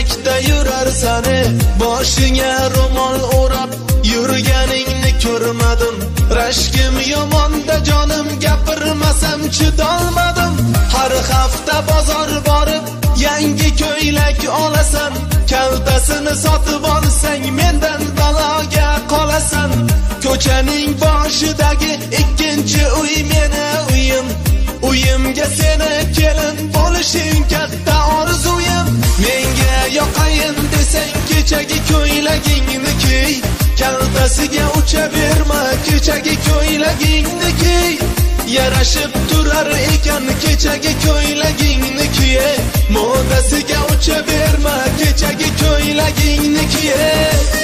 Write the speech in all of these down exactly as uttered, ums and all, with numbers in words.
ko'ylakda yurarsan, boshingga ro'mol o'rab yurganingni ko'rmadim. Rashkim yomonda jonim, gapirmasam chidolmadim. Har hafta bozor borib yangi ko'ylak olasan, kaltasini sotib olsang mendan baloga qolasan. Ko'chaning boshidagi ikkinchi uy meni uyim, uyimga seni kelin bo'lishing katta orzuyim. Menga yoqayin desang kechagi ko'ylagingni kiy, kaltasiga uchaverma kechagi ko'ylagingni kiy. Yarashib turar ekan kechagi ko'ylagingni kiy, modasiga uchaverma kechagi ko'ylagingni kiy.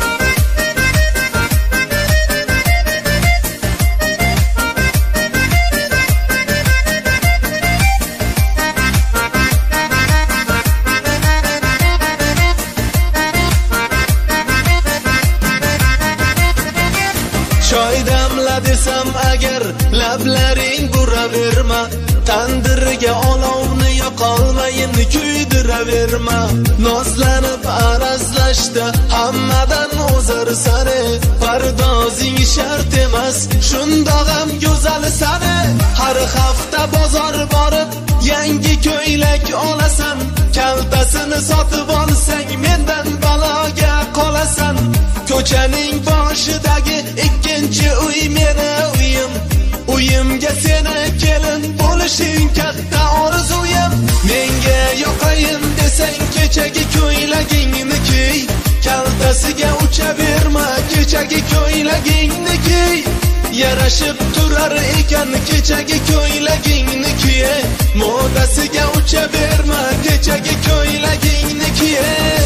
Choy damla desam agar lablaring buraverma, tandirga olovni yoqolmayin kuydiraverma. Nozlanib arazlashda hammadan o'zarsan, pardozing shart emas shundoq ham go'zalsan. Har hafta bozor borib yangi ko'ylak olasan, kaltasini sotib olsang mendan baloga qolasan. Ko'chaning boshidagi ikkinchi uy meni uyim, uyimga seni kelin bo'lishing katta orzuyim. Menga yoqayin desang kechagi ko'ylagingni kiy, kaltasiga uchaverma kechagi ko'ylagingni kiy. Yarashib turar ekan kechagi ko'ylagingni kiy, modasiga uchaverma kechagi ko'ylagingni kiy.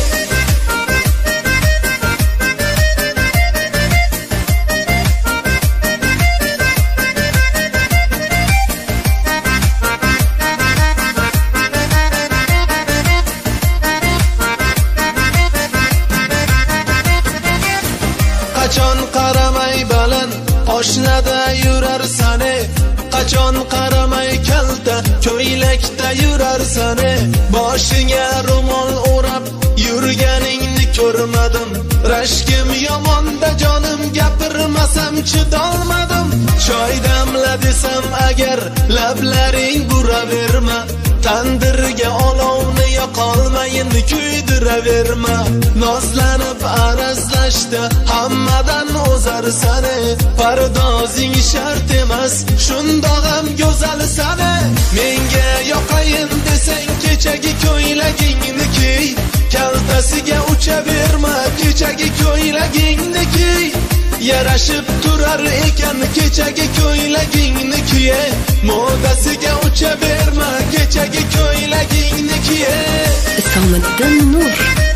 Qachon qaramay baland oshnada yurarsan, qachon qaramay kalta ko'ylakda yurarsan. Boshingga ro'mol o'rab yurganingni ko'rmadim. Rashkim yomonda jonim, gapirmasam chidolmadim. Choy damla desam agar lablaring buraverma, tandirga olovni yoqolmayin kuydiraverma. Nozlanib arazlashda hammadan o'zarsan, pardozing shart emas shundoq ham go'zalsan. Menga yoqayin desang kechagi ko'ylagingni kiy, kaltasiga uchaverma kechagi ko'ylagingni kiy. Yarashib turar ekan kechagi ko'ylagingni kiy, modasiga uchaverma kechagi ko'ylagingni kiy. Isomiddin Nur